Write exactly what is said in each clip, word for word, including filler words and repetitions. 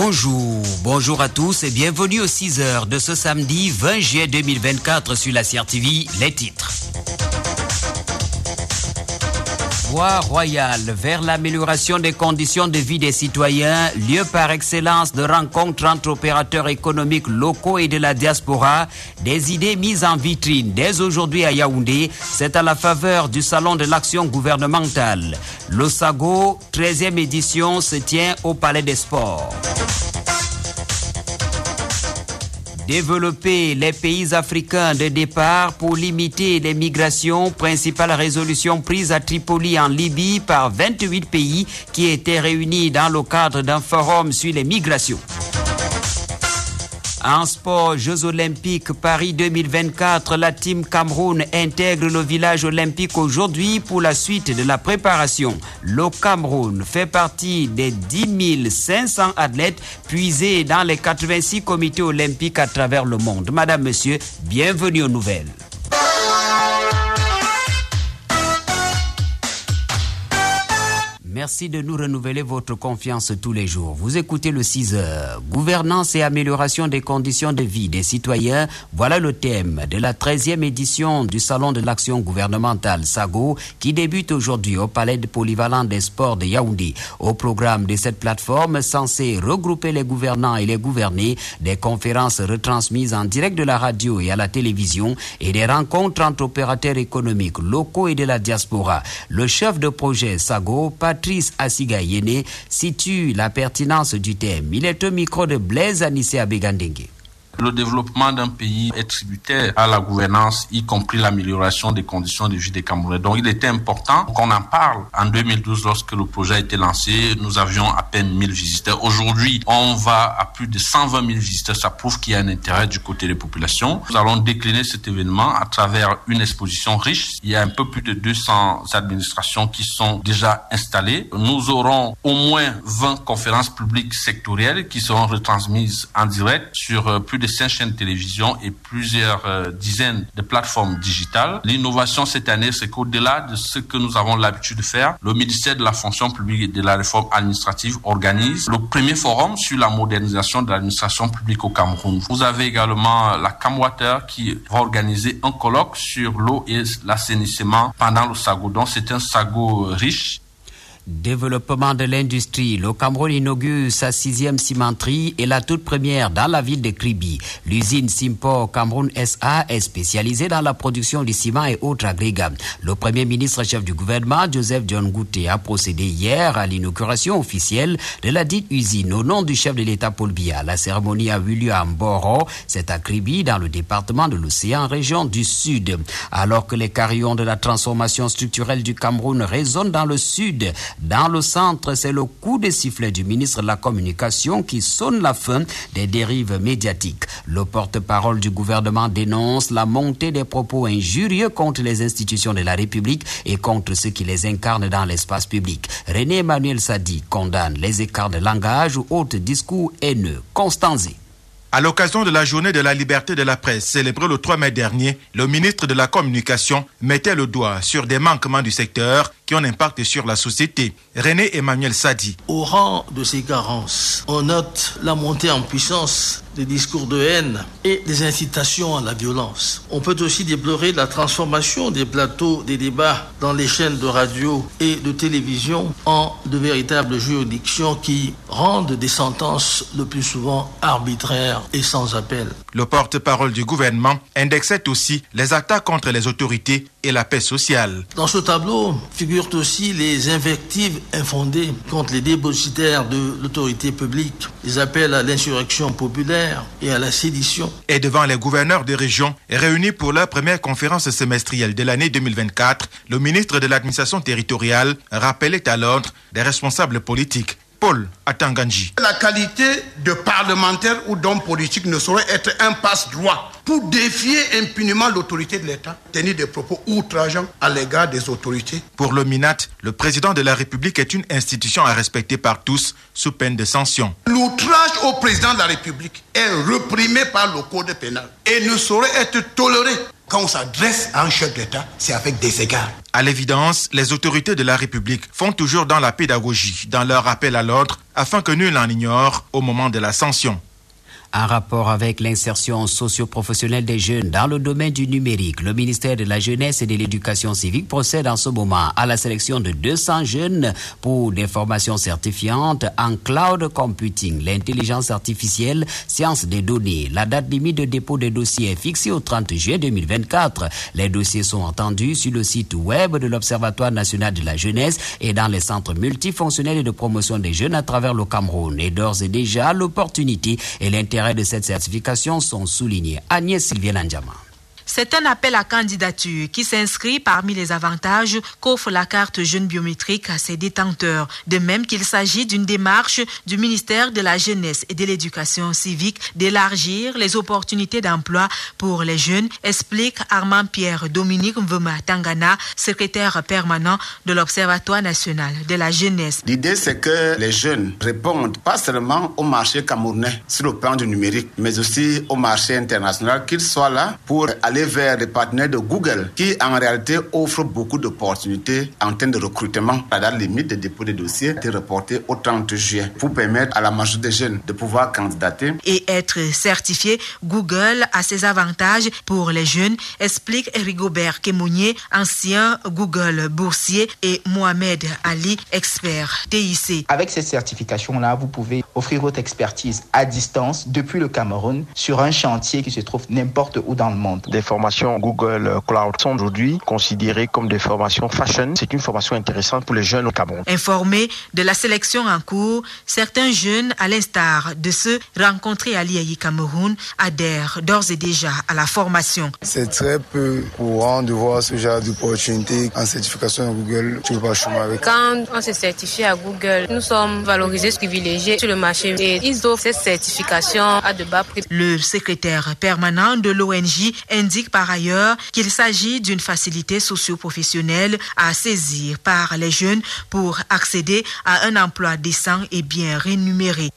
Bonjour, bonjour à tous et bienvenue aux six heures de ce samedi vingt juillet deux mille vingt-quatre sur la C R T V, les titres. Voie royale vers l'amélioration des conditions de vie des citoyens, lieu par excellence de rencontre entre opérateurs économiques locaux et de la diaspora, des idées mises en vitrine dès aujourd'hui à Yaoundé, c'est à la faveur du Salon de l'action gouvernementale. Le SAGO, treizième édition, se tient au Palais des Sports. Développer les pays africains de départ pour limiter les migrations, principale résolution prise à Tripoli en Libye par vingt-huit pays qui étaient réunis dans le cadre d'un forum sur les migrations. En sport, Jeux Olympiques Paris deux mille vingt-quatre, la team Cameroun intègre le village olympique aujourd'hui pour la suite de la préparation. Le Cameroun fait partie des dix mille cinq cents athlètes puisés dans les quatre-vingt-six comités olympiques à travers le monde. Madame, Monsieur, bienvenue aux nouvelles. Merci de nous renouveler votre confiance tous les jours. Vous écoutez le six heures. Gouvernance et amélioration des conditions de vie des citoyens. Voilà le thème de la treizième édition du Salon de l'action gouvernementale SAGO qui débute aujourd'hui au Palais de Polyvalent des Sports de Yaoundé. Au programme de cette plateforme censée regrouper les gouvernants et les gouvernés, des conférences retransmises en direct de la radio et à la télévision et des rencontres entre opérateurs économiques locaux et de la diaspora. Le chef de projet SAGO, Patrice Asiga Yene, situe la pertinence du thème. Il est au micro de Blaise Anissé Abegandengue. Le développement d'un pays est tributaire à la gouvernance, y compris l'amélioration des conditions de vie des Camerounais. Donc il était important qu'on en parle. En deux mille douze, lorsque le projet a été lancé, nous avions à peine mille visiteurs. Aujourd'hui, on va à plus de cent vingt mille visiteurs. Ça prouve qu'il y a un intérêt du côté des populations. Nous allons décliner cet événement à travers une exposition riche. Il y a un peu plus de deux cents administrations qui sont déjà installées. Nous aurons au moins vingt conférences publiques sectorielles qui seront retransmises en direct sur plus de cinq chaînes de télévision et plusieurs euh, dizaines de plateformes digitales. L'innovation cette année, c'est qu'au-delà de ce que nous avons l'habitude de faire, le ministère de la fonction publique et de la réforme administrative organise le premier forum sur la modernisation de l'administration publique au Cameroun. Vous avez également la Camwater qui va organiser un colloque sur l'eau et l'assainissement pendant le SAGO. Donc c'est un SAGO riche. Développement de l'industrie. Le Cameroun inaugure sa sixième cimenterie et la toute première dans la ville de Kribi. L'usine Simport Cameroun S A est spécialisée dans la production du ciment et autres agrégats. Le premier ministre chef du gouvernement, Joseph John Gouté, a procédé hier à l'inauguration officielle de la dite usine au nom du chef de l'État Paul Biya. La cérémonie a eu lieu à Mboro, c'est à Kribi, dans le département de l'Océan, région du Sud. Alors que les carillons de la transformation structurelle du Cameroun résonnent dans le Sud, dans le centre, c'est le coup de sifflet du ministre de la Communication qui sonne la fin des dérives médiatiques. Le porte-parole du gouvernement dénonce la montée des propos injurieux contre les institutions de la République et contre ceux qui les incarnent dans l'espace public. René Emmanuel Sadi condamne les écarts de langage ou autres discours haineux. Constanzé. À l'occasion de la journée de la liberté de la presse célébrée le trois mai dernier, le ministre de la Communication mettait le doigt sur des manquements du secteur qui ont un impact sur la société. René Emmanuel Sadi. Au rang de ces carences, on note la montée en puissance des discours de haine et des incitations à la violence. On peut aussi déplorer la transformation des plateaux des débats dans les chaînes de radio et de télévision en de véritables juridictions qui rendent des sentences le plus souvent arbitraires et sans appel. Le porte-parole du gouvernement indexait aussi les attaques contre les autorités et la paix sociale. Dans ce tableau figurent aussi les invectives infondées contre les dépositaires de l'autorité publique, les appels à l'insurrection populaire et à la sédition. Et devant les gouverneurs de région réunis pour leur première conférence semestrielle de l'année deux mille vingt-quatre, le ministre de l'administration territoriale rappelait à l'ordre des responsables politiques. Paul Atanganji. La qualité de parlementaire ou d'homme politique ne saurait être un passe-droit pour défier impunément l'autorité de l'État, tenir des propos outrageants à l'égard des autorités. Pour le MINAT, le président de la République est une institution à respecter par tous sous peine de sanction. L'outrage au président de la République est reprimé par le code pénal et ne saurait être toléré. Quand on s'adresse à un chef d'État, c'est avec des égards. À l'évidence, les autorités de la République font toujours dans la pédagogie, dans leur appel à l'ordre, afin que nul n'en ignore au moment de la sanction. En rapport avec l'insertion socio-professionnelle des jeunes dans le domaine du numérique, le ministère de la Jeunesse et de l'Éducation civique procède en ce moment à la sélection de deux cents jeunes pour des formations certifiantes en cloud computing, l'intelligence artificielle, sciences des données. La date limite de dépôt des dossiers est fixée au trente juin deux mille vingt-quatre. Les dossiers sont entendus sur le site web de l'Observatoire national de la jeunesse et dans les centres multifonctionnels et de promotion des jeunes à travers le Cameroun. Et d'ores et déjà, l'opportunité et l'intérêt de cette certification sont soulignés. Agnès Sylvienne Andjama. C'est un appel à candidature qui s'inscrit parmi les avantages qu'offre la carte jeune biométrique à ses détenteurs. De même qu'il s'agit d'une démarche du ministère de la Jeunesse et de l'Éducation civique d'élargir les opportunités d'emploi pour les jeunes, explique Armand-Pierre Dominique Mvema Tangana, secrétaire permanent de l'Observatoire national de la jeunesse. L'idée, c'est que les jeunes répondent pas seulement au marché camerounais sur le plan du numérique, mais aussi au marché international, qu'ils soient là pour aller vers des partenaires de Google qui en réalité offrent beaucoup d'opportunités en termes de recrutement. La date limite de dépôt des dossiers est reportée au trente juillet pour permettre à la majorité des jeunes de pouvoir candidater. Et être certifié, Google a ses avantages pour les jeunes, explique Rigobert Kemounier, ancien Google boursier, et Mohamed Ali, expert T I C. Avec ces certifications-là, vous pouvez offrir votre expertise à distance depuis le Cameroun sur un chantier qui se trouve n'importe où dans le monde. Des formations Google Cloud sont aujourd'hui considérées comme des formations fashion. C'est une formation intéressante pour les jeunes au Cameroun. Informés de la sélection en cours, certains jeunes, à l'instar de ceux rencontrés à l'I A I Cameroun, adhèrent d'ores et déjà à la formation. C'est très peu courant de voir ce genre d'opportunité en certification à Google. Tu peux pas chômer avec. Quand on se certifie à Google, nous sommes valorisés, privilégiés sur le marché et ils offrent cette certification à de bas prix. Le secrétaire permanent de l'O N J indique par ailleurs qu'il s'agit d'une facilité socio-professionnelle à saisir par les jeunes pour accéder à un emploi décent et bien rémunéré.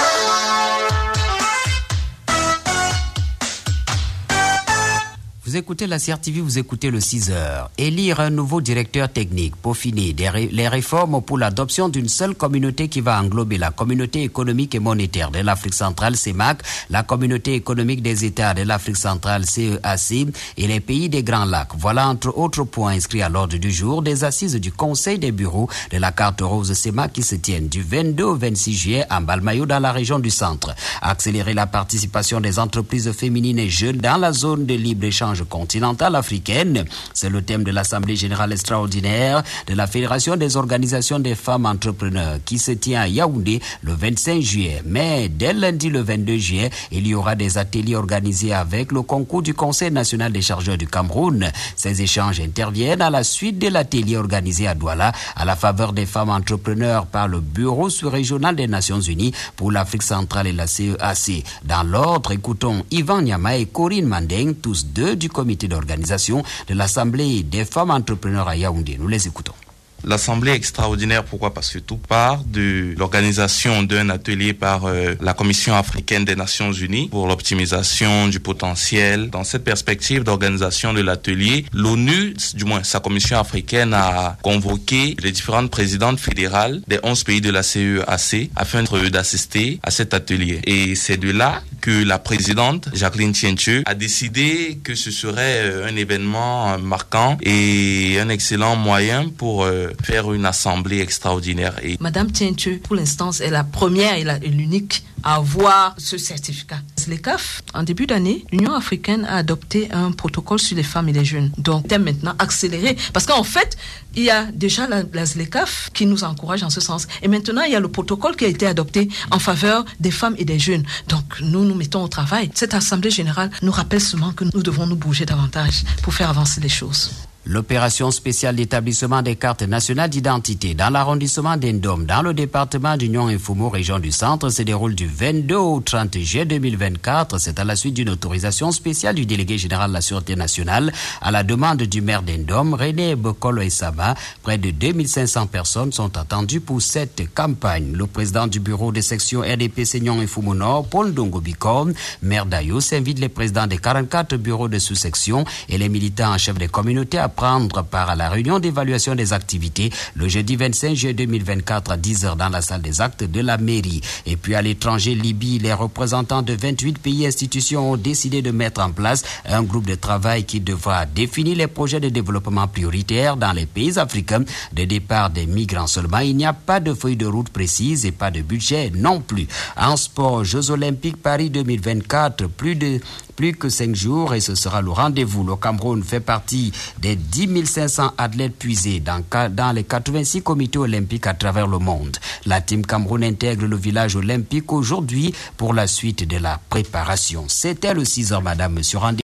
Vous écoutez la C R T V, vous écoutez le six heures. Élire un nouveau directeur technique, peaufiner des ré- les réformes pour l'adoption d'une seule communauté qui va englober la communauté économique et monétaire de l'Afrique centrale, C E M A C, la communauté économique des États de l'Afrique centrale, C E A C, et les pays des Grands Lacs. Voilà entre autres points inscrits à l'ordre du jour des assises du Conseil des bureaux de la carte rose C E M A C qui se tiennent du vingt-deux au vingt-six juillet à Mbalmayo dans la région du centre. Accélérer la participation des entreprises féminines et jeunes dans la zone de libre-échange continentale africaine. C'est le thème de l'Assemblée générale extraordinaire de la Fédération des organisations des femmes entrepreneurs qui se tient à Yaoundé le vingt-cinq juillet. Mais dès lundi le vingt-deux juillet, il y aura des ateliers organisés avec le concours du Conseil national des chargeurs du Cameroun. Ces échanges interviennent à la suite de l'atelier organisé à Douala à la faveur des femmes entrepreneurs par le Bureau sous-régional des Nations Unies pour l'Afrique centrale et la C E A C. Dans l'ordre, écoutons Yvan Nyama et Corinne Mandeng, tous deux du comité d'organisation de l'Assemblée des femmes entrepreneurs à Yaoundé. Nous les écoutons. L'Assemblée extraordinaire, pourquoi? Parce que tout part de l'organisation d'un atelier par euh, la Commission africaine des Nations Unies pour l'optimisation du potentiel. Dans cette perspective d'organisation de l'atelier, l'ONU, du moins sa Commission africaine, a convoqué les différentes présidentes fédérales des onze pays de la C E A C afin d'assister à cet atelier. Et c'est de là que la présidente, Jacqueline Tienche, a décidé que ce serait un événement marquant et un excellent moyen pour euh, faire une assemblée extraordinaire. Et Madame Tienche, pour l'instant, est la première et, la, et l'unique à avoir ce certificat. Les C A F, en début d'année, l'Union africaine a adopté un protocole sur les femmes et les jeunes. Donc, c'est maintenant accéléré. Parce qu'en fait, il y a déjà la, la C A F qui nous encourage en ce sens. Et maintenant, il y a le protocole qui a été adopté en faveur des femmes et des jeunes. Donc, nous nous mettons au travail. Cette Assemblée générale nous rappelle seulement que nous devons nous bouger davantage pour faire avancer les choses. L'opération spéciale d'établissement des cartes nationales d'identité dans l'arrondissement d'Endom, dans le département d'Union et Foumo, région du centre, se déroule du vingt-deux au trente juillet deux mille vingt-quatre. C'est à la suite d'une autorisation spéciale du délégué général de la Sûreté nationale à la demande du maire d'Endom, René Bokolo Esaba. Près de deux mille cinq cents personnes sont attendues pour cette campagne. Le président du bureau de section R D P Seignon et Foumo Nord, Paul Ndongo Bicom, maire d'Ayos, invite les présidents des quarante-quatre bureaux de sous-section et les militants en chef des communautés à prendre part à la réunion d'évaluation des activités le jeudi vingt-cinq juillet deux mille vingt-quatre à dix heures dans la salle des actes de la mairie. Et puis à l'étranger, Libye, les représentants de vingt-huit pays et institutions ont décidé de mettre en place un groupe de travail qui devra définir les projets de développement prioritaires dans les pays africains. De départ des migrants seulement, il n'y a pas de feuille de route précise et pas de budget non plus. En sport, Jeux Olympiques Paris deux mille vingt-quatre, plus de plus que cinq jours et ce sera le rendez-vous. Le Cameroun fait partie des dix mille cinq cents athlètes puisés dans, dans les quatre-vingt-six comités olympiques à travers le monde. La team Cameroun intègre le village olympique aujourd'hui pour la suite de la préparation. C'était le six heures, madame, monsieur. Rendez